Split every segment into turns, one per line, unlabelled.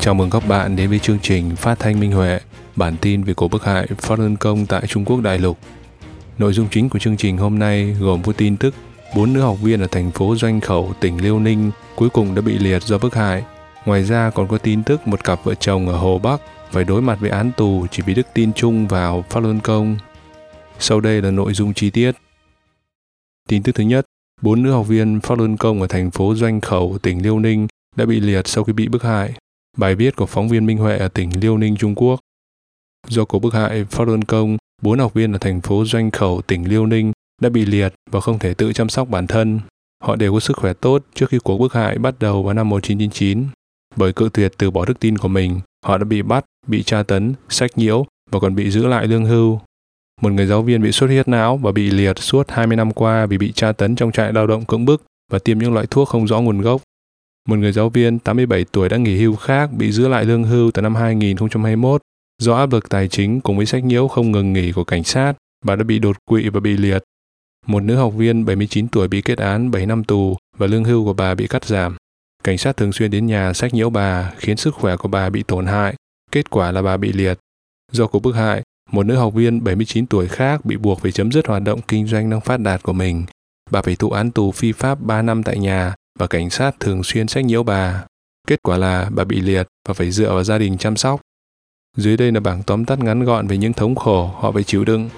Chào mừng các bạn đến với chương trình Phát thanh Minh Huệ, bản tin về cuộc bức hại Phát Luân Công tại Trung Quốc đại lục. Nội dung chính của chương trình hôm nay gồm có tin tức 4 nữ học viên ở thành phố Doanh Khẩu, tỉnh Liêu Ninh cuối cùng đã bị liệt do bức hại. Ngoài ra còn có tin tức một cặp vợ chồng ở Hồ Bắc phải đối mặt với án tù chỉ vì đức tin chung vào Phát Luân Công. Sau đây là nội dung chi tiết. Tin tức thứ nhất, 4 nữ học viên Phát Luân Công ở thành phố Doanh Khẩu, tỉnh Liêu Ninh đã bị liệt sau khi bị bức hại. Bài viết của phóng viên Minh Huệ ở tỉnh Liêu Ninh, Trung Quốc. Do cuộc bức hại Phát Luân Công, 4 học viên ở thành phố Doanh Khẩu, tỉnh Liêu Ninh đã bị liệt và không thể tự chăm sóc bản thân. Họ đều có sức khỏe tốt trước khi cuộc bức hại bắt đầu vào năm 1999. Bởi cự tuyệt từ bỏ đức tin của mình, họ đã bị bắt, bị tra tấn, sách nhiễu và còn bị giữ lại lương hưu. Một người giáo viên bị xuất huyết não và bị liệt suốt 20 năm qua vì bị tra tấn trong trại lao động cưỡng bức và tiêm những loại thuốc không rõ nguồn gốc. Một người giáo viên 87 tuổi đã nghỉ hưu khác bị giữ lại lương hưu từ năm 2021 do áp lực tài chính cùng với sách nhiễu không ngừng nghỉ của cảnh sát. Bà đã bị đột quỵ và bị liệt. Một nữ học viên 79 tuổi bị kết án 7 năm tù và lương hưu của bà bị cắt giảm. Cảnh sát thường xuyên đến nhà sách nhiễu bà khiến sức khỏe của bà bị tổn hại. Kết quả là bà bị liệt. Do cuộc bức hại, một nữ học viên 79 tuổi khác bị buộc phải chấm dứt hoạt động kinh doanh đang phát đạt của mình. Bà phải thụ án tù phi pháp 3 năm tại nhà và cảnh sát thường xuyên sách nhiễu bà. Kết quả là bà bị liệt và phải dựa vào gia đình chăm sóc. Dưới đây là bảng tóm tắt ngắn gọn về những thống khổ họ phải chịu đựng.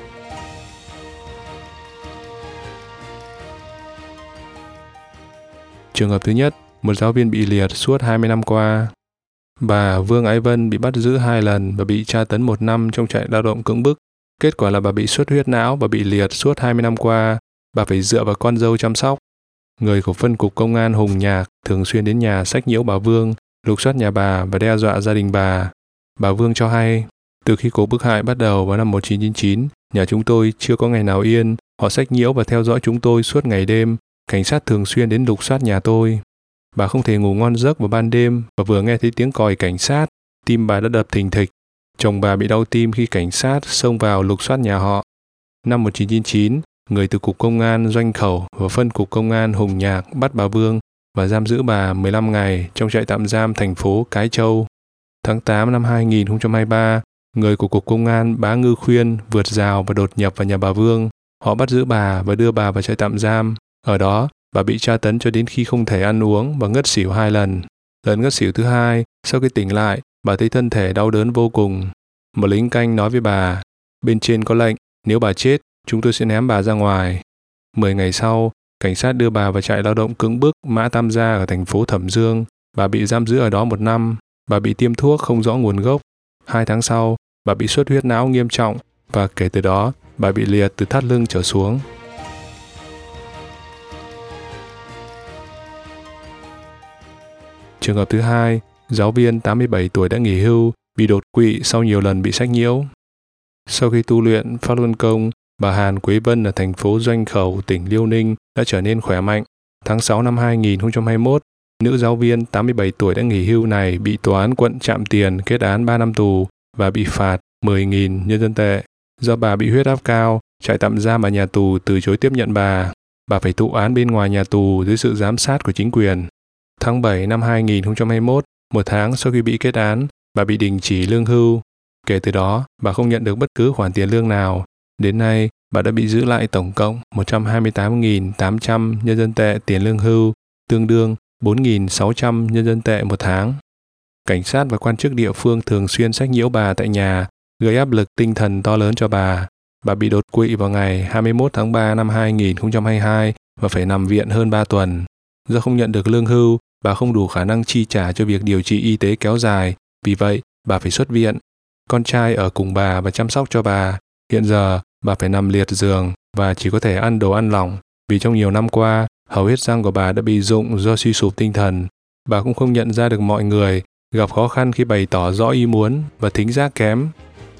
Trường hợp thứ nhất, một giáo viên bị liệt suốt 20 năm qua. Bà Vương Ái Vân bị bắt giữ 2 lần và bị tra tấn 1 năm trong trại lao động cưỡng bức. Kết quả là bà bị xuất huyết não và bị liệt suốt 20 năm qua. Bà phải dựa vào con dâu chăm sóc. Người của phân cục công an Hùng Nhạc thường xuyên đến nhà sách nhiễu bà Vương, lục soát nhà bà và đe dọa gia đình bà. Bà Vương cho hay, từ khi cuộc bức hại bắt đầu vào năm 1999, nhà chúng tôi chưa có ngày nào yên. Họ sách nhiễu và theo dõi chúng tôi suốt ngày đêm. Cảnh sát thường xuyên đến lục soát nhà tôi. Bà không thể ngủ ngon giấc vào ban đêm và vừa nghe thấy tiếng còi cảnh sát, tim bà đã đập thình thịch. Chồng bà bị đau tim khi cảnh sát xông vào lục soát nhà họ. Năm 1999, người từ Cục Công an Doanh Khẩu và phân Cục Công an Hùng Nhạc bắt bà Vương và giam giữ bà 15 ngày trong trại tạm giam thành phố Cái Châu. Tháng 8 năm 2023, người của Cục Công an Bá Ngư Khuyên vượt rào và đột nhập vào nhà bà Vương. Họ bắt giữ bà và đưa bà vào trại tạm giam. Ở đó, bà bị tra tấn cho đến khi không thể ăn uống và ngất xỉu 2 lần. Lần ngất xỉu thứ 2, sau khi tỉnh lại, bà thấy thân thể đau đớn vô cùng. Một lính canh nói với bà, bên trên có lệnh, nếu bà chết, chúng tôi sẽ ném bà ra ngoài. 10 ngày sau, cảnh sát đưa bà vào trại lao động cưỡng bức Mã Tam Gia ở thành phố Thẩm Dương. Bà bị giam giữ ở đó 1 năm. Bà bị tiêm thuốc không rõ nguồn gốc. 2 tháng sau, bà bị xuất huyết não nghiêm trọng và kể từ đó, bà bị liệt từ thắt lưng trở xuống. Trường hợp thứ 2, giáo viên 87 tuổi đã nghỉ hưu, bị đột quỵ sau nhiều lần bị sách nhiễu. Sau khi tu luyện Phát Luân Công, bà Hàn Quế Vân ở thành phố Doanh Khẩu, tỉnh Liêu Ninh đã trở nên khỏe mạnh. Tháng 6 năm 2021, nữ giáo viên 87 tuổi đã nghỉ hưu này bị tòa án quận Trạm Tiền kết án 3 năm tù và bị phạt 10.000 nhân dân tệ. Do bà bị huyết áp cao, trại tạm giam và nhà tù từ chối tiếp nhận bà. Bà phải thụ án bên ngoài nhà tù dưới sự giám sát của chính quyền. Tháng 7 năm 2021, 1 tháng sau khi bị kết án, bà bị đình chỉ lương hưu. Kể từ đó, bà không nhận được bất cứ khoản tiền lương nào. Đến nay, bà đã bị giữ lại tổng cộng 128.800 nhân dân tệ tiền lương hưu, tương đương 4.600 nhân dân tệ 1 tháng. Cảnh sát và quan chức địa phương thường xuyên sách nhiễu bà tại nhà, gây áp lực tinh thần to lớn cho bà. Bà bị đột quỵ vào ngày 21 tháng 3 năm 2022 và phải nằm viện hơn 3 tuần. Do không nhận được lương hưu, bà không đủ khả năng chi trả cho việc điều trị y tế kéo dài, vì vậy bà phải xuất viện. Con trai ở cùng bà và chăm sóc cho bà. Hiện giờ, bà phải nằm liệt giường và chỉ có thể ăn đồ ăn lỏng, vì trong nhiều năm qua, hầu hết răng của bà đã bị rụng do suy sụp tinh thần. Bà cũng không nhận ra được mọi người, gặp khó khăn khi bày tỏ rõ ý muốn và thính giác kém.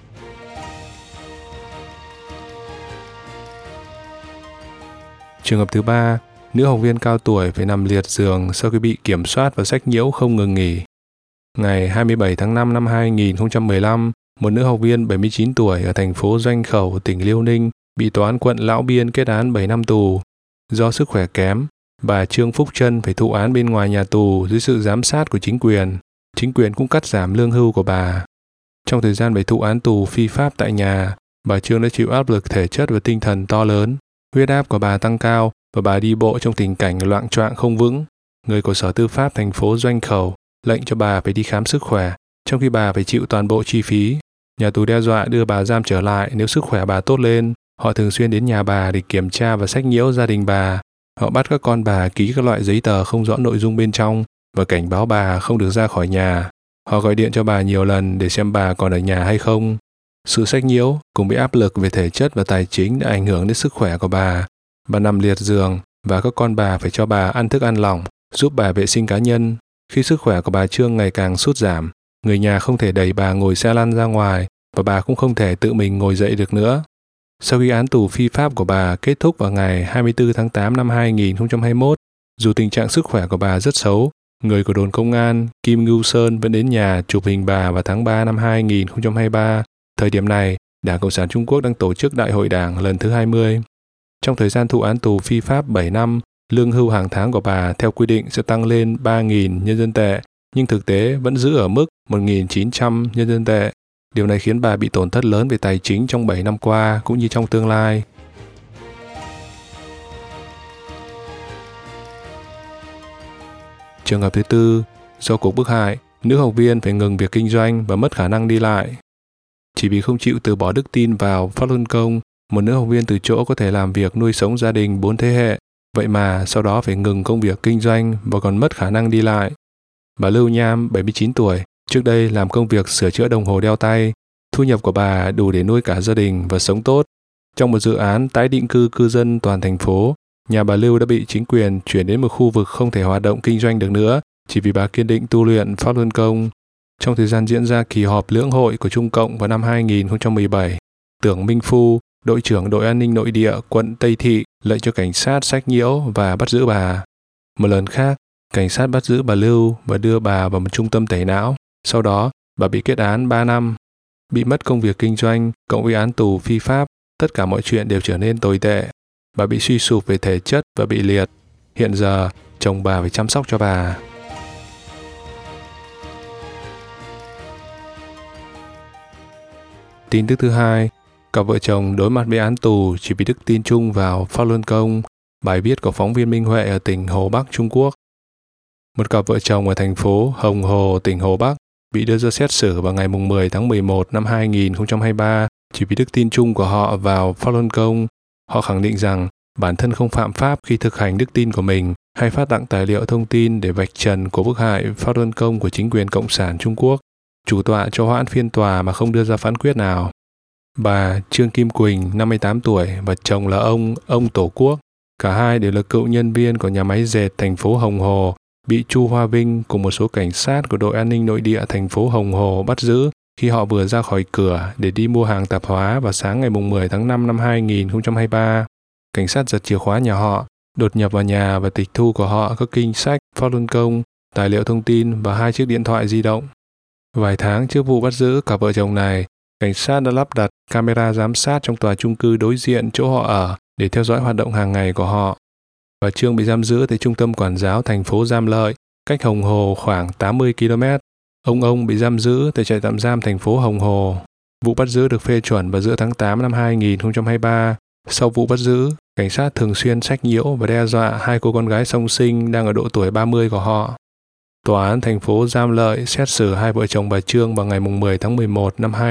Trường hợp thứ 3, nữ học viên cao tuổi phải nằm liệt giường sau khi bị kiểm soát và sách nhiễu không ngừng nghỉ. Ngày 27 tháng 5 năm 2015, một nữ học viên 79 tuổi ở thành phố Doanh Khẩu, tỉnh Liêu Ninh bị tòa án quận Lão Biên kết án 7 năm tù. Do sức khỏe kém, bà Trương Phúc Trân phải thụ án bên ngoài nhà tù dưới sự giám sát của chính quyền. Chính quyền cũng cắt giảm lương hưu của bà. Trong thời gian phải thụ án tù phi pháp tại nhà, bà Trương đã chịu áp lực thể chất và tinh thần to lớn. Huyết áp của bà tăng cao và bà đi bộ trong tình cảnh loạng choạng không vững. Người của Sở Tư pháp thành phố Doanh Khẩu lệnh cho bà phải đi khám sức khỏe, trong khi bà phải chịu toàn bộ chi phí. Nhà tù đe dọa đưa bà giam trở lại nếu sức khỏe bà tốt lên. Họ thường xuyên đến nhà bà để kiểm tra và sách nhiễu gia đình bà. Họ bắt các con bà ký các loại giấy tờ không rõ nội dung bên trong và cảnh báo bà không được ra khỏi nhà. Họ gọi điện cho bà nhiều lần để xem bà còn ở nhà hay không. Sự sách nhiễu cùng với áp lực về thể chất và tài chính đã ảnh hưởng đến sức khỏe của bà. Bà nằm liệt giường và các con bà phải cho bà ăn thức ăn lỏng, giúp bà vệ sinh cá nhân. Khi sức khỏe của bà Trương ngày càng sút giảm, người nhà không thể đẩy bà ngồi xe lăn ra ngoài và bà cũng không thể tự mình ngồi dậy được nữa. Sau khi án tù phi pháp của bà kết thúc vào ngày 24 tháng 8 năm 2021, dù tình trạng sức khỏe của bà rất xấu, người của đồn công an Kim Ngưu Sơn vẫn đến nhà chụp hình bà vào tháng 3 năm 2023. Thời điểm này, Đảng Cộng sản Trung Quốc đang tổ chức Đại hội Đảng lần thứ 20. Trong thời gian thụ án tù phi pháp 7 năm, lương hưu hàng tháng của bà theo quy định sẽ tăng lên 3.000 nhân dân tệ, nhưng thực tế vẫn giữ ở mức 1.900 nhân dân tệ. Điều này khiến bà bị tổn thất lớn về tài chính trong 7 năm qua cũng như trong tương lai. Trường hợp thứ tư, do cuộc bức hại, nữ học viên phải ngừng việc kinh doanh và mất khả năng đi lại. Chỉ vì không chịu từ bỏ đức tin vào Pháp Luân Công, một nữ học viên từ chỗ có thể làm việc nuôi sống gia đình 4 thế hệ, vậy mà sau đó phải ngừng công việc kinh doanh và còn mất khả năng đi lại. Bà Lưu Nham, 79 tuổi, trước đây làm công việc sửa chữa đồng hồ đeo tay. Thu nhập của bà đủ để nuôi cả gia đình và sống tốt. Trong một dự án tái định cư cư dân toàn thành phố, nhà bà Lưu đã bị chính quyền chuyển đến một khu vực không thể hoạt động kinh doanh được nữa, chỉ vì bà kiên định tu luyện Pháp Luân Công. Trong thời gian diễn ra kỳ họp lưỡng hội của Trung Cộng vào năm 2017, Tưởng Minh Phu, đội trưởng đội an ninh nội địa quận Tây Thị, lệnh cho cảnh sát sách nhiễu và bắt giữ bà. Một lần khác, cảnh sát bắt giữ bà Lưu và đưa bà vào một trung tâm tẩy não. Sau đó, bà bị kết án 3 năm. Bị mất công việc kinh doanh, cộng với án tù phi pháp, tất cả mọi chuyện đều trở nên tồi tệ. Bà bị suy sụp về thể chất và bị liệt. Hiện giờ, chồng bà phải chăm sóc cho bà. Tin tức thứ hai, cặp vợ chồng đối mặt với án tù chỉ vì đức tin chung vào Pháp Luân Công. Bài viết của phóng viên Minh Huệ ở tỉnh Hồ Bắc, Trung Quốc. Một cặp vợ chồng ở thành phố Hồng Hồ, tỉnh Hồ Bắc bị đưa ra xét xử vào ngày 10 tháng 11 năm 2023 chỉ vì đức tin chung của họ vào Pháp Luân Công. Họ khẳng định rằng bản thân không phạm pháp khi thực hành đức tin của mình hay phát tặng tài liệu thông tin để vạch trần cuộc bức hại Pháp Luân Công của chính quyền Cộng sản Trung Quốc. Chủ tọa cho hoãn phiên tòa mà không đưa ra phán quyết nào. Bà Trương Kim Quỳnh, 58 tuổi, và chồng là ông Tổ Quốc. Cả hai đều là cựu nhân viên của nhà máy dệt thành phố Hồng Hồ, bị Chu Hoa Vinh cùng một số cảnh sát của đội an ninh nội địa thành phố Hồng Hồ bắt giữ khi họ vừa ra khỏi cửa để đi mua hàng tạp hóa vào sáng ngày 10 tháng 5 năm 2023. Cảnh sát giật chìa khóa nhà họ, đột nhập vào nhà và tịch thu của họ các kinh sách, Pháp Luân Công, tài liệu thông tin và 2 chiếc điện thoại di động. Vài tháng trước vụ bắt giữ cặp vợ chồng này, cảnh sát đã lắp đặt camera giám sát trong tòa chung cư đối diện chỗ họ ở để theo dõi hoạt động hàng ngày của họ. Bà Trương bị giam giữ tại trung tâm quản giáo thành phố Giam Lợi, cách Hồng Hồ khoảng 80 km. Ông bị giam giữ tại trại tạm giam thành phố Hồng Hồ. Vụ bắt giữ được phê chuẩn vào giữa tháng 8 năm 2023. Sau vụ bắt giữ, cảnh sát thường xuyên sách nhiễu và đe dọa 2 cô con gái song sinh đang ở độ tuổi 30 của họ. Tòa án thành phố Giam Lợi xét xử 2 vợ chồng bà Trương vào ngày 10 tháng 11 năm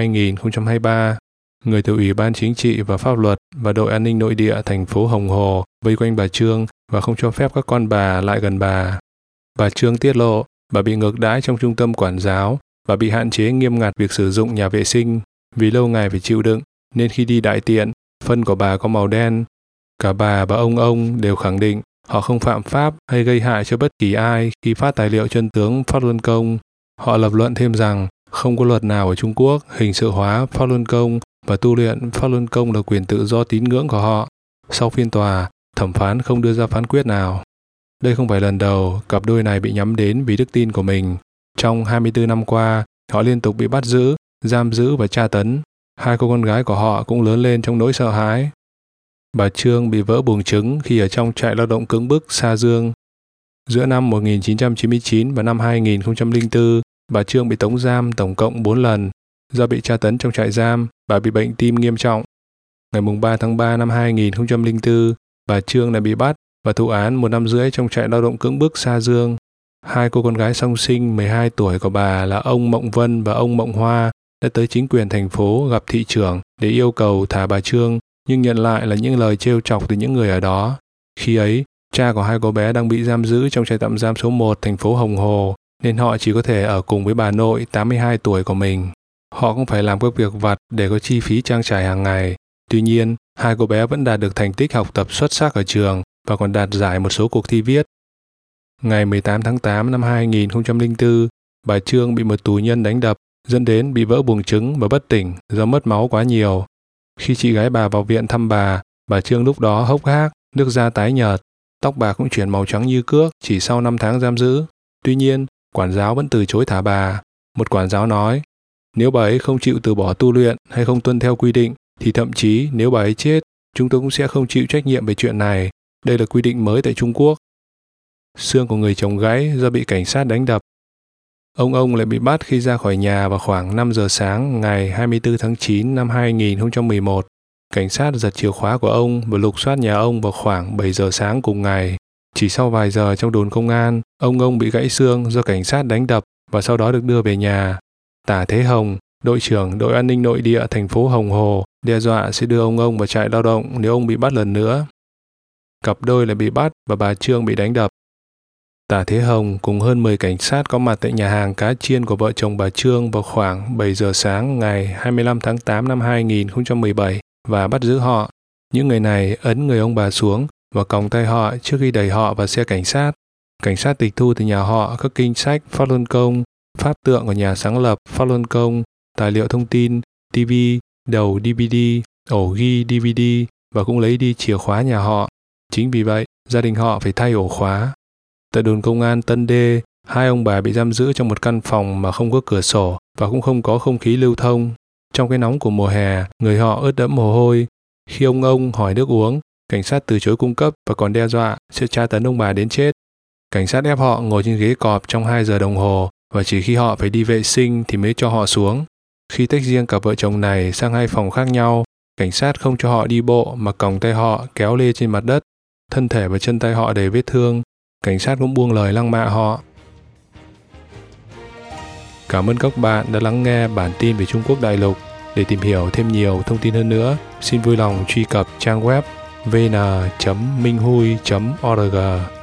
2023. Người từ Ủy ban Chính trị và Pháp luật và đội an ninh nội địa thành phố Hồng Hồ vây quanh bà Trương và không cho phép các con bà lại gần bà. Bà Trương tiết lộ bà bị ngược đãi trong trung tâm quản giáo và bị hạn chế nghiêm ngặt việc sử dụng nhà vệ sinh. Vì lâu ngày phải chịu đựng nên khi đi đại tiện, phân của bà có màu đen. Cả bà và ông đều khẳng định họ không phạm pháp hay gây hại cho bất kỳ ai khi phát tài liệu chân tướng Pháp Luân Công. Họ lập luận thêm rằng không có luật nào ở Trung Quốc hình sự hóa Pháp Luân Công và tu luyện Pháp Luân Công là quyền tự do tín ngưỡng của họ. Sau phiên tòa, thẩm phán không đưa ra phán quyết nào. Đây không phải lần đầu cặp đôi này bị nhắm đến vì đức tin của mình. Trong 24 năm qua, họ liên tục bị bắt giữ, giam giữ và tra tấn. 2 cô con gái của họ cũng lớn lên trong nỗi sợ hãi. Bà Trương bị vỡ buồng trứng khi ở trong trại lao động cưỡng bức Sa Dương. Giữa năm 1999 và năm 2004, Bà Trương bị tống giam tổng cộng 4 lần. Do bị tra tấn trong trại giam, bà bị bệnh tim nghiêm trọng. Ngày 3 tháng 3 năm 2004, bà Trương đã bị bắt và thụ án 1 năm rưỡi trong trại lao động cưỡng bức Sa Dương. 2 cô con gái song sinh 12 tuổi của bà là ông Mộng Vân và ông Mộng Hoa đã tới chính quyền thành phố gặp thị trưởng để yêu cầu thả bà Trương, nhưng nhận lại là những lời trêu chọc từ những người ở đó. Khi ấy, cha của 2 cô bé đang bị giam giữ trong trại tạm giam số 1 thành phố Hồng Hồ, nên họ chỉ có thể ở cùng với bà nội 82 tuổi của mình. Họ cũng phải làm các việc vặt để có chi phí trang trải hàng ngày. Tuy nhiên, 2 cô bé vẫn đạt được thành tích học tập xuất sắc ở trường và còn đạt giải một số cuộc thi viết. Ngày 18 tháng 8 năm 2004, bà Trương bị một tù nhân đánh đập, dẫn đến bị vỡ buồng trứng và bất tỉnh do mất máu quá nhiều. Khi chị gái bà vào viện thăm bà Trương lúc đó hốc hác, nước da tái nhợt, tóc bà cũng chuyển màu trắng như cước chỉ sau 5 tháng giam giữ. Tuy nhiên, quản giáo vẫn từ chối thả bà. Một quản giáo nói, nếu bà ấy không chịu từ bỏ tu luyện hay không tuân theo quy định, thì thậm chí nếu bà ấy chết, chúng tôi cũng sẽ không chịu trách nhiệm về chuyện này. Đây là quy định mới tại Trung Quốc. Xương của người chồng gãy do bị cảnh sát đánh đập. Ông lại bị bắt khi ra khỏi nhà vào khoảng 5 giờ sáng ngày 24 tháng 9 năm 2011. Cảnh sát giật chìa khóa của ông và lục soát nhà ông vào khoảng 7 giờ sáng cùng ngày. Chỉ sau vài giờ trong đồn công an, ông bị gãy xương do cảnh sát đánh đập và sau đó được đưa về nhà. Tả Thế Hồng, đội trưởng đội an ninh nội địa thành phố Hồng Hồ, đe dọa sẽ đưa ông vào trại lao động nếu ông bị bắt lần nữa. Cặp đôi lại bị bắt và bà Trương bị đánh đập. Tả Thế Hồng cùng hơn 10 cảnh sát có mặt tại nhà hàng cá chiên của vợ chồng bà Trương vào khoảng 7 giờ sáng ngày 25 tháng 8 năm 2017 và bắt giữ họ. Những người này ấn người ông bà xuống và còng tay họ trước khi đẩy họ vào xe cảnh sát. Cảnh sát tịch thu từ nhà họ các kinh sách Pháp Luân Công, pháp tượng của nhà sáng lập Pháp Luân Công, tài liệu thông tin, TV, đầu DVD, ổ ghi DVD và cũng lấy đi chìa khóa nhà họ. Chính vì vậy, gia đình họ phải thay ổ khóa. Tại đồn công an Tân Đê, 2 ông bà bị giam giữ trong một căn phòng mà không có cửa sổ và cũng không có không khí lưu thông. Trong cái nóng của mùa hè, người họ ướt đẫm mồ hôi. Khi ông hỏi nước uống, cảnh sát từ chối cung cấp và còn đe dọa sẽ tra tấn ông bà đến chết. Cảnh sát ép họ ngồi trên ghế cọp trong 2 giờ đồng hồ và chỉ khi họ phải đi vệ sinh thì mới cho họ xuống. Khi tách riêng cặp vợ chồng này sang 2 phòng khác nhau, cảnh sát không cho họ đi bộ mà còng tay họ kéo lê trên mặt đất. Thân thể và chân tay họ đầy vết thương. Cảnh sát cũng buông lời lăng mạ họ. Cảm ơn các bạn đã lắng nghe bản tin về Trung Quốc đại lục. Để tìm hiểu thêm nhiều thông tin hơn nữa, xin vui lòng truy cập trang web vn.minhui.org.